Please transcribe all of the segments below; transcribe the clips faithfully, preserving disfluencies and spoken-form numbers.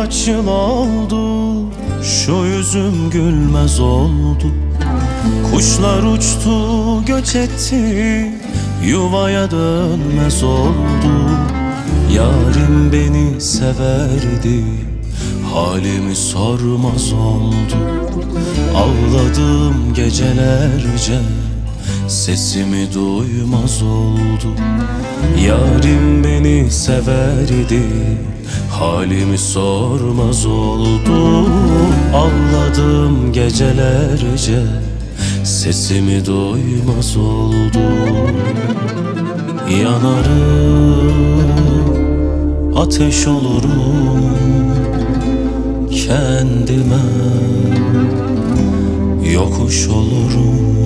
kaç yıl oldu, şu yüzüm gülmez oldu. Kuşlar uçtu göç etti, yuvaya dönmez oldu. Yarim beni severdi, halimi sormaz oldu. Ağladım gecelerce, sesimi duymaz oldu. Yarim beni severdi, halimi sormaz oldu. Ağladım gecelerce, sesimi duymaz oldu. Yanarım, ateş olurum kendime, yokuş olurum.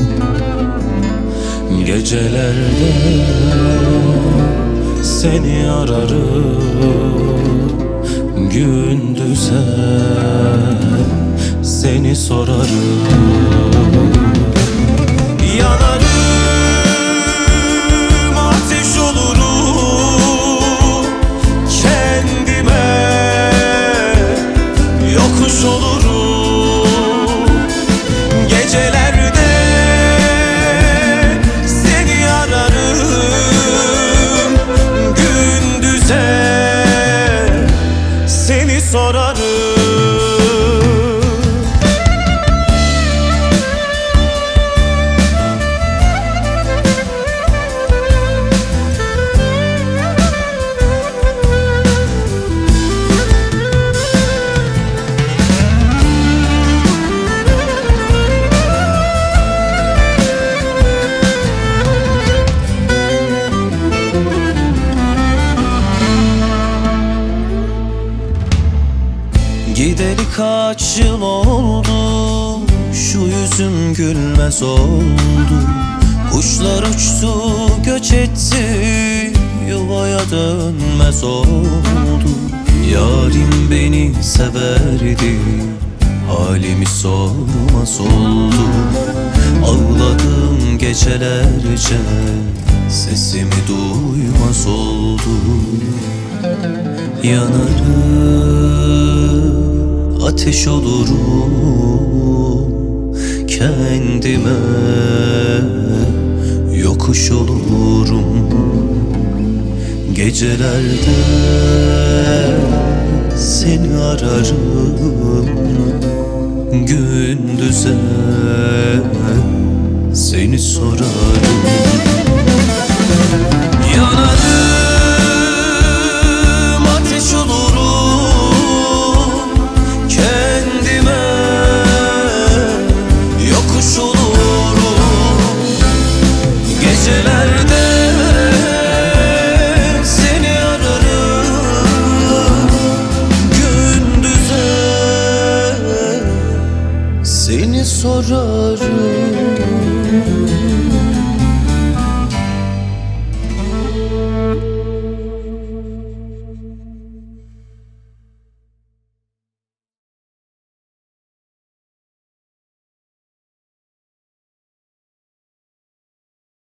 Gecelerde seni ararım, gündüze seni sorarım. Yanarım, ateş olurum kendime, yokuş olurum. Gecelerde seni ararım, gündüze seni sorarım. Gideli kaç yıl oldu, şu yüzüm gülmez oldu. Kuşlar uçtu göç etti, yuvaya dönmez oldu. Yarim beni severdi, halimi sormaz oldu. Ağladım gecelerce, sesimi duymaz oldu. Yanarım, ateş olurum kendime, yokuş olurum. Gecelerde seni ararım, gündüze seni sorarım. Yanarım, ateş olurum kendime, yokuş olurum. Gecelerde seni ararım, gündüze seni sorarım.